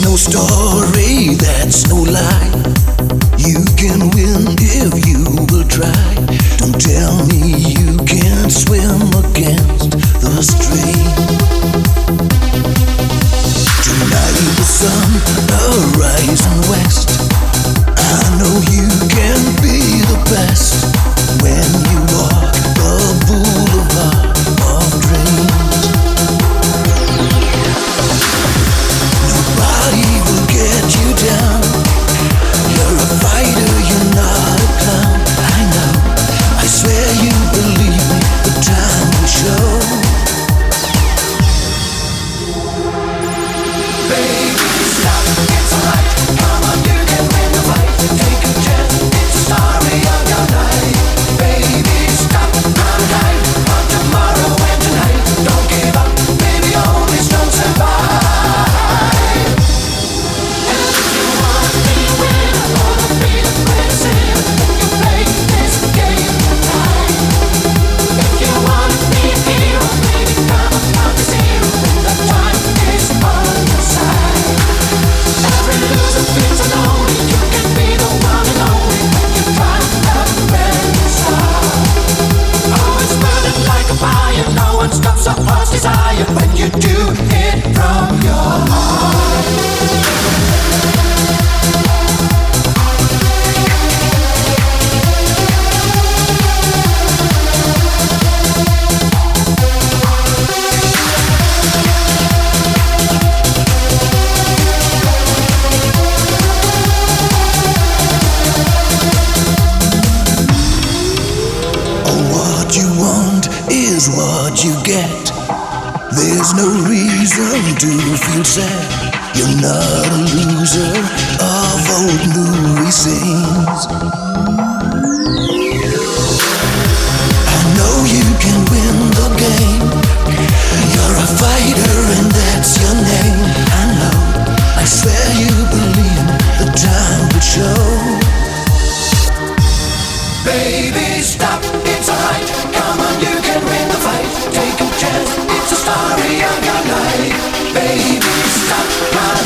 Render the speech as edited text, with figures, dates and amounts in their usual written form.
no story, that's no lie. You can win if you will try. Don't tell me you can't swim against the stream. Tonight the sun rising west. I know you can be the best when you walk the boulevard of dreams. Nobody will get you down. You're a fighter, you're not a clown. I know, I swear you believe me, the time will show. Baby, stop, it's alright. Come on, you can win the fight. Take a chance, it's the story of your life. Baby, stop, run and hide. On tomorrow and tonight. Don't give up, baby, only strong survive. And if you want to be a winner, wanna be the greatest sinner, you play this game right. If you want to be a hero, baby, come on to zero. When the time is on your side. Every loser feels alone. You can be the one and only when you try to love a brand new star. Oh, it's burning like a fire. No one stops our heart's desire when you do it from your heart. What you want is what you get. There's no reason to feel sad. You're not a loser of old movie scenes. I know you can win the game. You're a fighter and that's your name. I know, I swear you believe me, the time will show. Baby, stop, it's alright. Come on, you can win the fight. Take a chance, it's the story of your life. Baby, stop, run